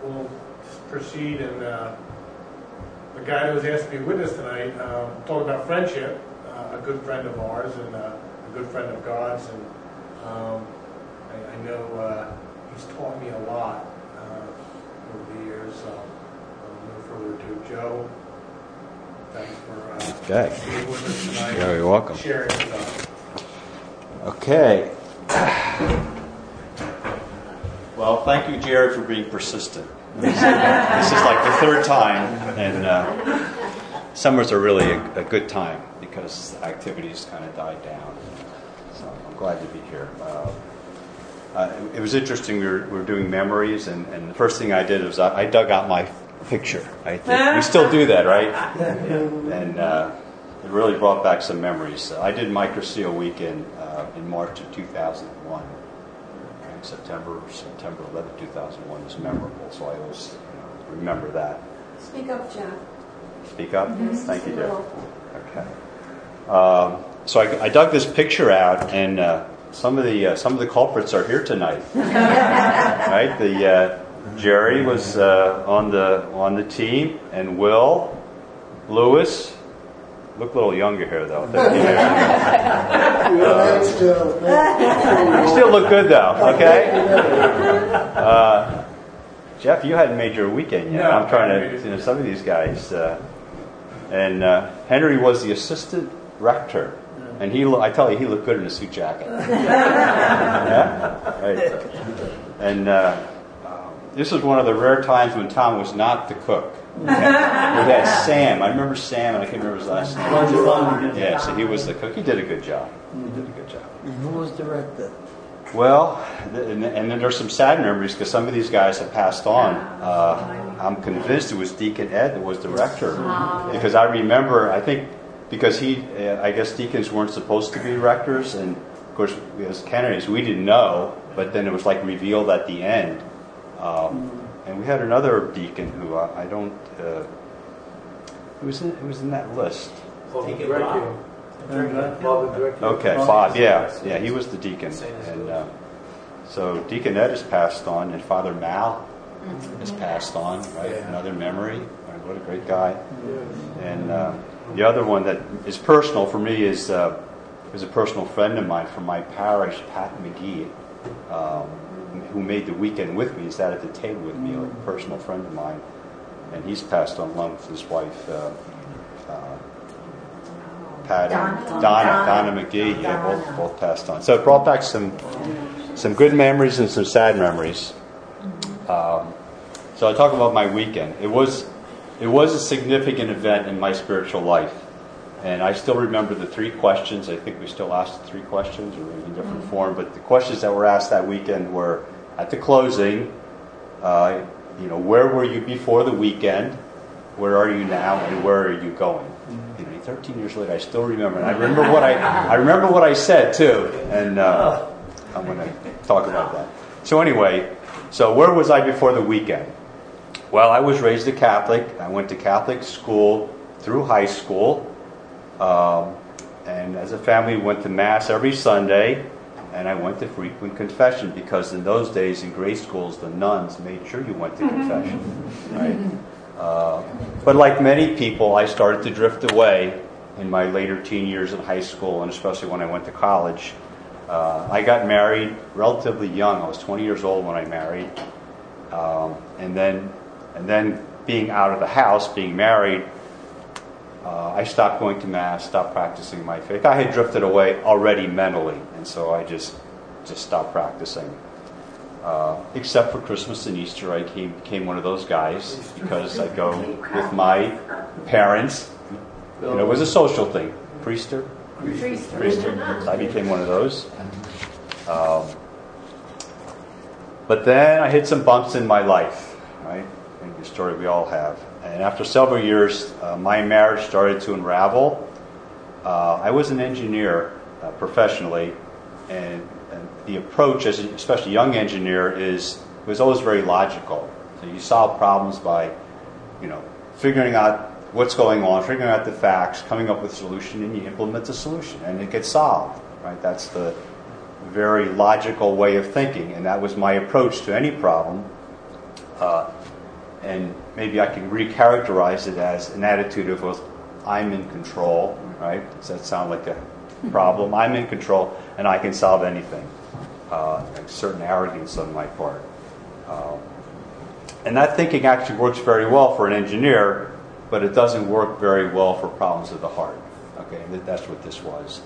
we'll proceed, and the guy that was asked to be with us tonight talked about friendship, a good friend of ours and a good friend of God's, and I know he's taught me a lot over the years, so no further ado. Joe, thanks for being with us tonight. You're welcome. Sharing stuff. Okay. Well, thank you, Jared, for being persistent. This is like the third time, and summers are really a good time because the activities kind of died down. So I'm glad to be here. It was interesting. We were doing memories, and the first thing I did was I dug out my picture. I think we still do that, right? And it really brought back some memories. I did Microseal Weekend in March of 2001. And September 11, 2001 is memorable, so I always remember that. Speak up, Jeff. Speak up? Yes. Thank you, Jeff. Okay. So I dug this picture out, and some of the culprits are here tonight. Right? Jerry was on the team, and Will, Lewis. Look a little younger here, though. You still look good, though. Okay. Jeff, you hadn't made your weekend yet. No, I'm trying to, some of these guys. And Henry was the assistant rector, and I tell you, he looked good in a suit jacket. Yeah? Right. And this was one of the rare times when Tom was not the cook. We had Sam. I remember Sam, and I can't remember his last name. Yeah, so he was the cook. He did a good job. Who was director? Well, and then there's some sad memories because some of these guys have passed on. I'm convinced it was Deacon Ed that was the rector, because I remember, I think, because I guess deacons weren't supposed to be rectors, and of course, as candidates, we didn't know, but then it was like revealed at the end. And we had another deacon who I don't. Who was in that list? Deacon Bob. Okay, Bob. Yeah, he was the deacon, and so Deacon Ed has passed on, and Father Mal has passed on. Right, another memory. Right, what a great guy. And the other one that is personal for me is a personal friend of mine from my parish, Pat McGee. Who made the weekend with me, sat at the table with me, like a personal friend of mine, and he's passed on along with his wife, Pat and Donna McGee. Yeah, both passed on. So it brought back some good memories and some sad memories. So I talk about my weekend. It was a significant event in my spiritual life, and I still remember the 3 questions. I think we still asked the 3 questions, or maybe in different form. But the questions that were asked that weekend were, at the closing, where were you before the weekend? Where are you now? And where are you going? 13 years later, I still remember. And I remember what I said too. And I'm going to talk about that. So anyway, where was I before the weekend? Well, I was raised a Catholic. I went to Catholic school through high school. And as a family, we went to Mass every Sunday, and I went to frequent confession, because in those days in grade schools, the nuns made sure you went to confession. Right? But like many people, I started to drift away in my later teen years in high school, and especially when I went to college. I got married relatively young. I was 20 years old when I married. And then being out of the house, being married, I stopped going to Mass, stopped practicing my faith. I had drifted away already mentally, and so I just stopped practicing. Except for Christmas and Easter, I became one of those guys, because I go with my parents. It was a social thing. Priester. So I became one of those. But then I hit some bumps in my life, right? I think the story we all have. And after several years, my marriage started to unravel. I was an engineer professionally, and the approach, as especially a young engineer, was always very logical. So you solve problems by, figuring out what's going on, figuring out the facts, coming up with a solution, and you implement the solution, and it gets solved. Right? That's the very logical way of thinking, and that was my approach to any problem. And maybe I can recharacterize it as an attitude of, well, I'm in control, right? Does that sound like a problem? I'm in control, and I can solve anything. A certain arrogance on my part. And that thinking actually works very well for an engineer, but it doesn't work very well for problems of the heart. Okay, that's what this was.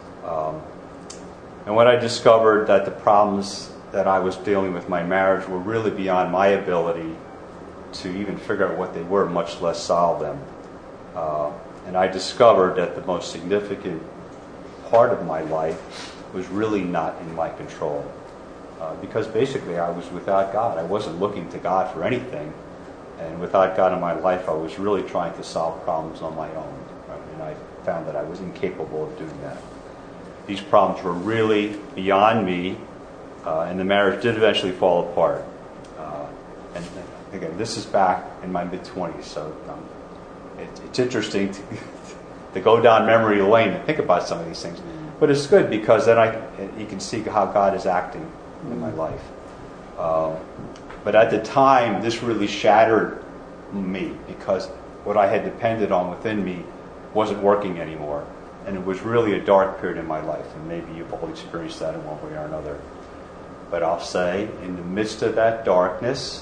And when I discovered that the problems that I was dealing with in my marriage were really beyond my ability to even figure out what they were, much less solve them. And I discovered that the most significant part of my life was really not in my control. Because basically I was without God. I wasn't looking to God for anything. And without God in my life, I was really trying to solve problems on my own. Right? And I found that I was incapable of doing that. These problems were really beyond me, and the marriage did eventually fall apart. And again, this is back in my mid-20s, so it's interesting to go down memory lane and think about some of these things. But it's good because then you can see how God is acting in my life. But at the time, this really shattered me because what I had depended on within me wasn't working anymore. And it was really a dark period in my life. And maybe you've all experienced that in one way or another. But I'll say, in the midst of that darkness,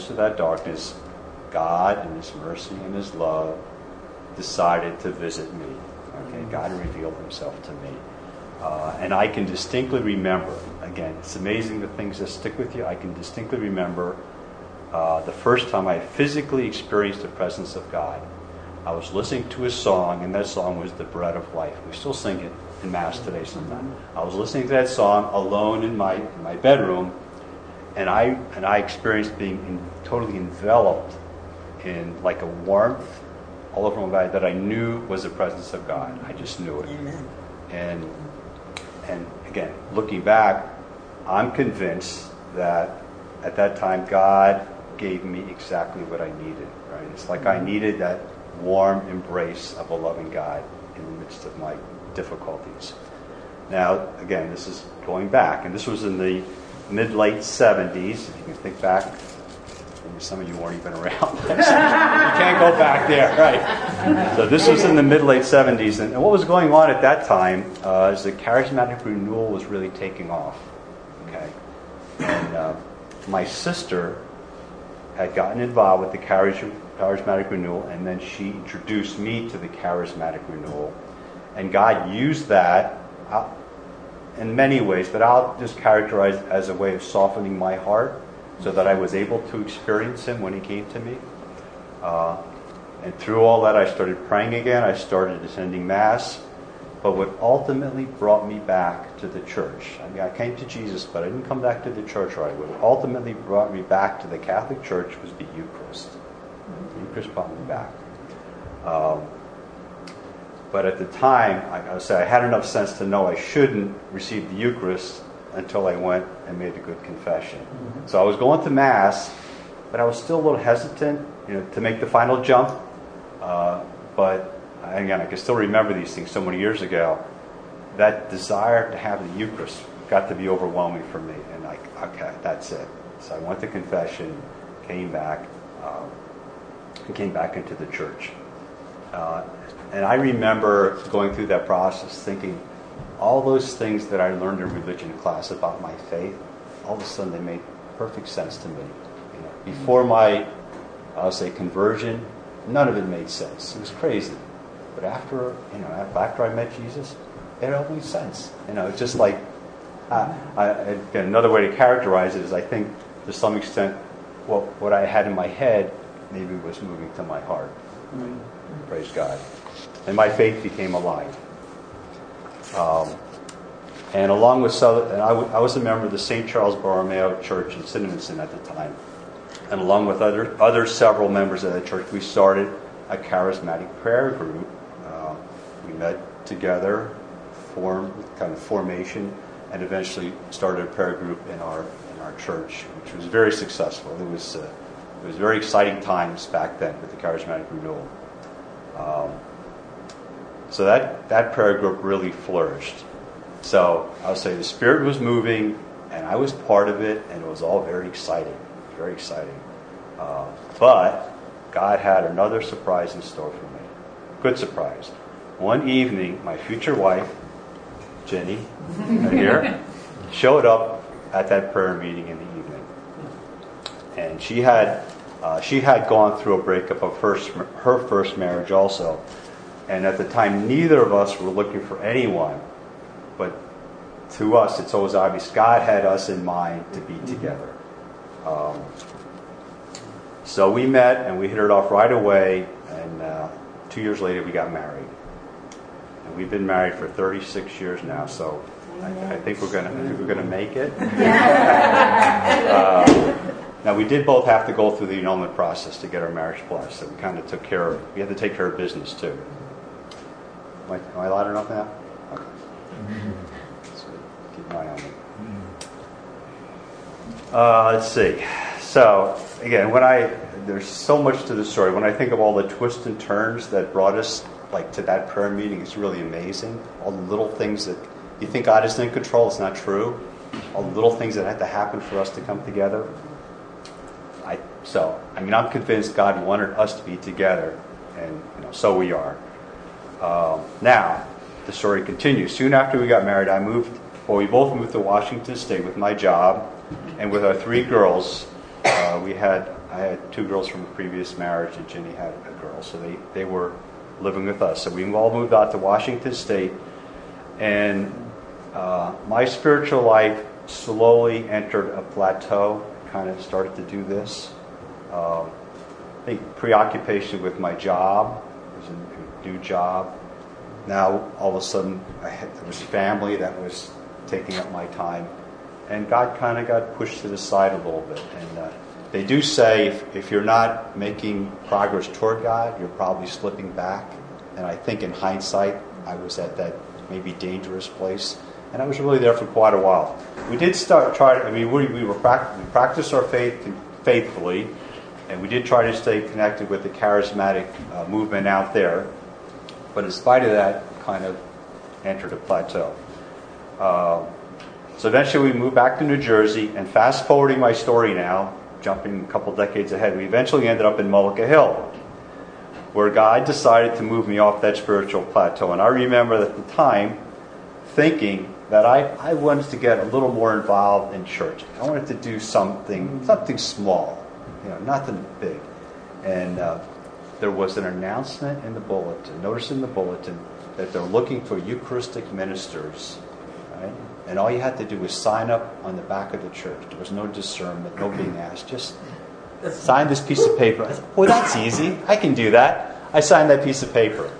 God in His mercy and His love decided to visit me. Okay, God revealed Himself to me. And I can distinctly remember, again, it's amazing the things that stick with you. I can distinctly remember the first time I physically experienced the presence of God. I was listening to a song, and that song was The Bread of Life. We still sing it in Mass today sometimes. I was listening to that song alone in my bedroom, and I experienced being totally enveloped in like a warmth all over my body that I knew was the presence of God. I just knew it. Amen. And again, looking back, I'm convinced that at that time God gave me exactly what I needed. Right? It's like I needed that warm embrace of a loving God in the midst of my difficulties. Now, again, this is going back, and this was in the mid-late 70s. If you can think back, maybe some of you weren't even around. You can't go back there, right? So this was in the mid-late 70s, and what was going on at that time is the charismatic renewal was really taking off. Okay, and my sister had gotten involved with the charismatic renewal, and then she introduced me to the charismatic renewal. And God used that in many ways, but I'll just characterize it as a way of softening my heart so that I was able to experience Him when He came to me. And through all that, I started praying again. I started attending Mass. But what ultimately brought me back to the church, I mean, I came to Jesus, but I didn't come back to the church right away. What ultimately brought me back to the Catholic Church was the Eucharist. The Eucharist brought me back. But at the time, I would say I had enough sense to know I shouldn't receive the Eucharist until I went and made a good confession. So I was going to Mass, but I was still a little hesitant, to make the final jump. But again, I can still remember these things so many years ago. That desire to have the Eucharist got to be overwhelming for me, and okay, that's it. So I went to confession, came back into the church. And I remember going through that process thinking, all those things that I learned in religion class about my faith, all of a sudden they made perfect sense to me. Before my, I'll say, conversion, none of it made sense. It was crazy. But after I met Jesus, it all made sense. It's just like, again, another way to characterize it is I think to some extent what I had in my head maybe was moving to my heart. Praise God. And my faith became alive. And along with I was a member of the St. Charles Borromeo Church in Cinnaminson at the time. And along with other several members of that church, we started a charismatic prayer group. We met together, formed kind of formation, and eventually started a prayer group in our church, which was very successful. It was very exciting times back then with the charismatic renewal. So that prayer group really flourished. So I would say the Spirit was moving, and I was part of it, and it was all very exciting, very exciting. But God had another surprise in store for me. Good surprise. One evening, my future wife, Jenny, right here, showed up at that prayer meeting in the evening. And she had gone through a breakup of her first marriage also. And at the time, neither of us were looking for anyone. But to us, it's always obvious God had us in mind to be together. So we met and we hit it off right away. And 2 years later, we got married. And we've been married for 36 years now. So I think we're gonna make it. Now we did both have to go through the annulment process to get our marriage blessed. So we kind of we had to take care of business too. Am I loud enough now? Okay. So keep an eye on me. Let's see. So again, there's so much to the story. When I think of all the twists and turns that brought us to that prayer meeting, it's really amazing. All the little things that you think God is in control, it's not true. All the little things that had to happen for us to come together. I'm convinced God wanted us to be together, and so we are. Now, the story continues. Soon after we got married, we both moved to Washington State with my job, and with our 3 girls. I had 2 girls from a previous marriage, and Ginny had a girl, so they were living with us. So we all moved out to Washington State, and my spiritual life slowly entered a plateau. Kind of started to do this. I think preoccupation with my job. It was a new job. Now all of a sudden there was family that was taking up my time, and God kind of got pushed to the side a little bit. And they do say if you're not making progress toward God, you're probably slipping back. And I think in hindsight, I was at that maybe dangerous place, and I was really there for quite a while. We did we practiced our faith faithfully, and we did try to stay connected with the charismatic movement out there. But in spite of that, kind of entered a plateau. So eventually we moved back to New Jersey, and fast forwarding my story now, jumping a couple decades ahead, we eventually ended up in Mullica Hill, where God decided to move me off that spiritual plateau. And I remember at the time thinking that I wanted to get a little more involved in church. I wanted to do something small, nothing big. And there was an announcement in the bulletin, notice in the bulletin, that they're looking for Eucharistic ministers. Right? And all you had to do was sign up on the back of the church. There was no discernment, no being asked. Just sign this piece of paper. I said, well, that's easy. I can do that. I signed that piece of paper.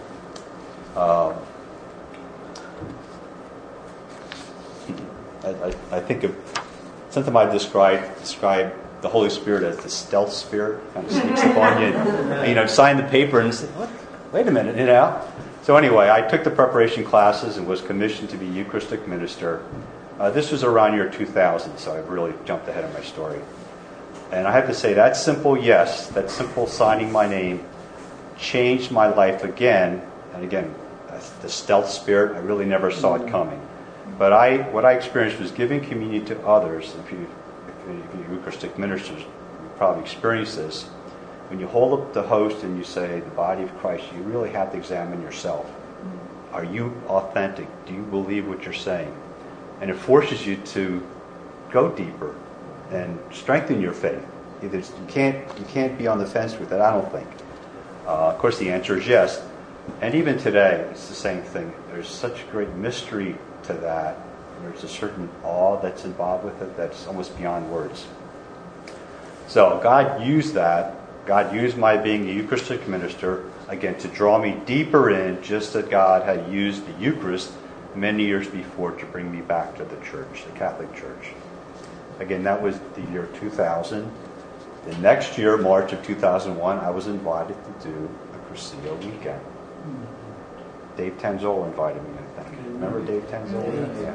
I think sometimes I describe the Holy Spirit as the stealth spirit. Kind of sneaks up on you and sign the paper and say, what? Wait a minute, So anyway, I took the preparation classes and was commissioned to be Eucharistic minister. This was around year 2000, so I really jumped ahead of my story. And I have to say, that simple signing my name changed my life again. And again, the stealth spirit, I really never saw it coming. But what I experienced was giving communion to others. If you're Eucharistic ministers, you probably experience this. When you hold up the host and you say, the body of Christ, you really have to examine yourself. Are you authentic? Do you believe what you're saying? And it forces you to go deeper and strengthen your faith. You can't be on the fence with it, I don't think. Of course, the answer is yes. And even today, it's the same thing. There's such great mystery to that. There's a certain awe that's involved with it that's almost beyond words. So God used that. God used my being a Eucharistic minister, again, to draw me deeper in, just as God had used the Eucharist many years before to bring me back to the church, the Catholic Church. Again, that was the year 2000. The next year, March of 2001, I was invited to do a Crucio weekend. Dave Tanzola invited me, I think. Remember Dave Tanzola?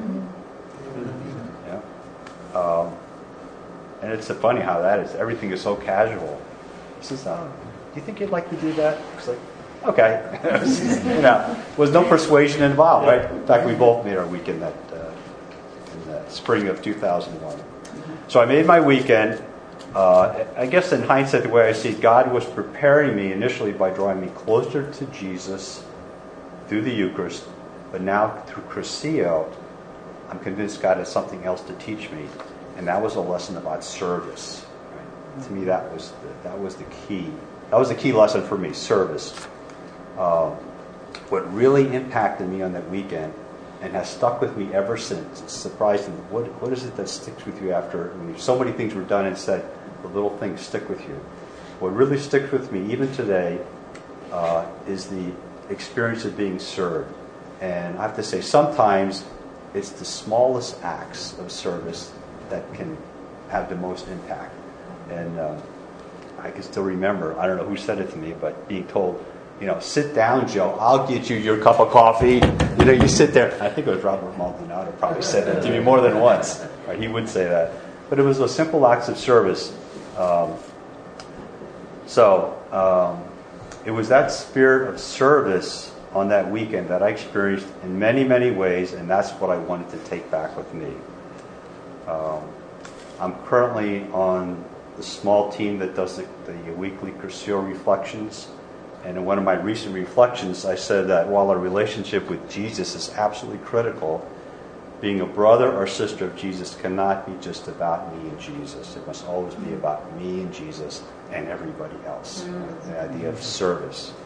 Yeah. And it's so funny how that is. Everything is so casual. He says, do you think you'd like to do that? It's like, okay. Was no persuasion involved, right? In fact, we both made our weekend in the spring of 2001. So I made my weekend, I guess in hindsight, the way I see it, God was preparing me initially by drawing me closer to Jesus through the Eucharist, but now through Cursillo, I'm convinced God has something else to teach me, and that was a lesson about service. Right? To me, that was the key. That was the key lesson for me, service. What really impacted me on that weekend and has stuck with me ever since, it's surprising. What is it that sticks with you after so many things were done and said, the little things stick with you? What really sticks with me, even today, is the experience of being served. And I have to say, sometimes it's the smallest acts of service that can have the most impact. And I can still remember, I don't know who said it to me, but being told, sit down, Joe, I'll get you your cup of coffee. You sit there. I think it was Robert Maldonado probably said that to me more than once. Right? He would say that. But it was those simple acts of service. It was that spirit of service on that weekend that I experienced in many, many ways, and that's what I wanted to take back with me. I'm currently on the small team that does the weekly Cursillo reflections. And in one of my recent reflections, I said that while our relationship with Jesus is absolutely critical, being a brother or sister of Jesus cannot be just about me and Jesus. It must always be about me and Jesus and everybody else. The idea of service.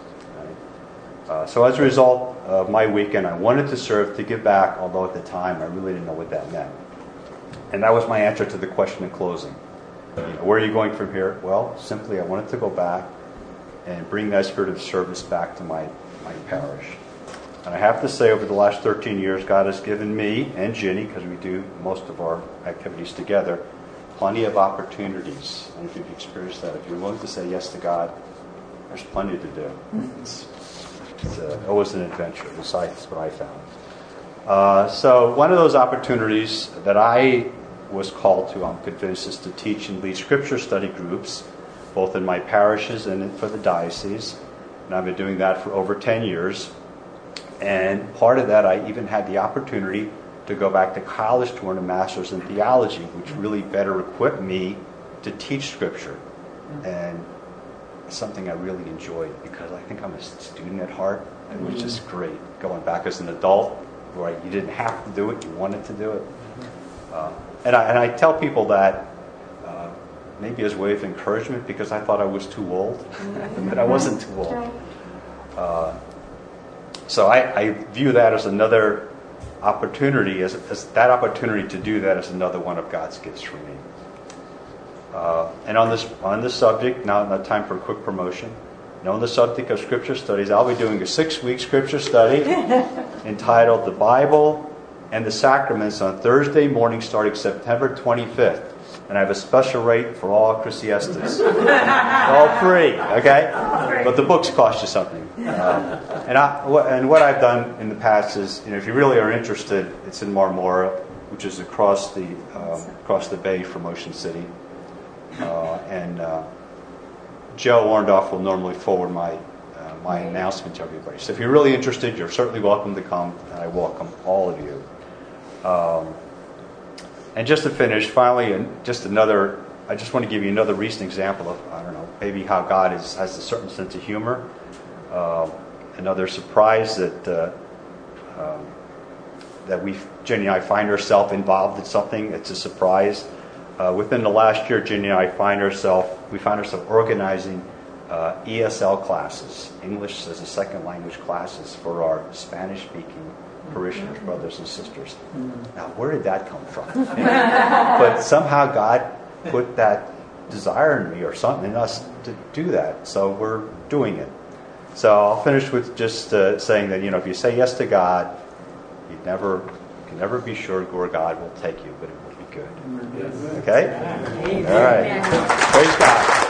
Right? So as a result of my weekend, I wanted to serve, to give back, although at the time I really didn't know what that meant. And that was my answer to the question in closing. Where are you going from here? Well, simply I wanted to go back and bring that spirit of service back to my parish. And I have to say, over the last 13 years, God has given me and Ginny, because we do most of our activities together, plenty of opportunities. And if you've experienced that, if you're willing to say yes to God, there's plenty to do. It's always an adventure. That's what I found. So one of those opportunities that I was called to, I'm convinced, is to teach and lead scripture study groups, both in my parishes and for the diocese. And I've been doing that for over 10 years. And part of that, I even had the opportunity to go back to college to earn a master's in theology, which really better equipped me to teach scripture. And it's something I really enjoyed, because I think I'm a student at heart. It was just great going back as an adult, where you didn't have to do it, you wanted to do it. And I tell people that maybe as a way of encouragement, because I thought I was too old, but I wasn't too old. So I view that as another opportunity, as that opportunity to do that is another one of God's gifts for me. And on this subject, now time for a quick promotion. On the subject of scripture studies, I'll be doing a 6-week scripture study entitled "The Bible and the Sacraments" on Thursday morning, starting September 25th. And I have a special rate for all Crusiestas. All free, okay? But the books cost you something. And what I've done in the past is, if you really are interested, it's in Marmora, which is across the bay from Ocean City. Joe Orndorff will normally forward my announcement to everybody. So if you're really interested, you're certainly welcome to come, and I welcome all of you. And just to finish, finally, I just want to give you another recent example of, maybe how God has a certain sense of humor. Another surprise that Jenny and I find ourselves involved in something. It's a surprise. Within the last year, Jenny and I found ourselves organizing ESL classes, English as a second language classes, for our Spanish-speaking parishioners, brothers and sisters. Now, where did that come from? But somehow God put that desire in me, or something in us, to do that. So we're doing it. So I'll finish with just saying that, if you say yes to God, you can never be sure where God will take you, but it will be good. Okay? All right. Praise God.